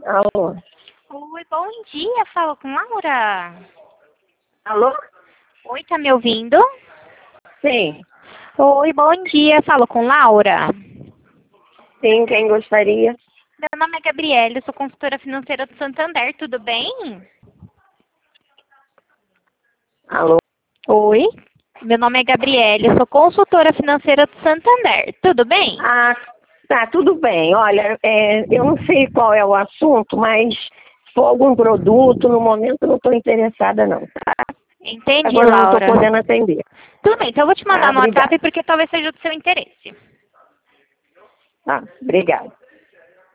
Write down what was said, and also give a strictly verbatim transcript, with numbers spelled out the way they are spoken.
Alô? Oi, bom dia. Falo com Laura. Alô? Oi, tá me ouvindo? Sim. Oi, bom dia. Falo com Laura. Sim, quem gostaria? Meu nome é Gabriela, eu sou consultora financeira do Santander, tudo bem? Alô? Oi, meu nome é Gabriela, eu sou consultora financeira do Santander, tudo bem? Ah, tá, tudo bem. Olha, é, eu não sei qual é o assunto, mas se for algum produto, no momento eu não estou interessada não, tá? Entendi, Agora eu não estou Laura. podendo atender. Tudo bem, então eu vou te Tá, mandar no obrigada. WhatsApp porque talvez seja do seu interesse. Tá, obrigada.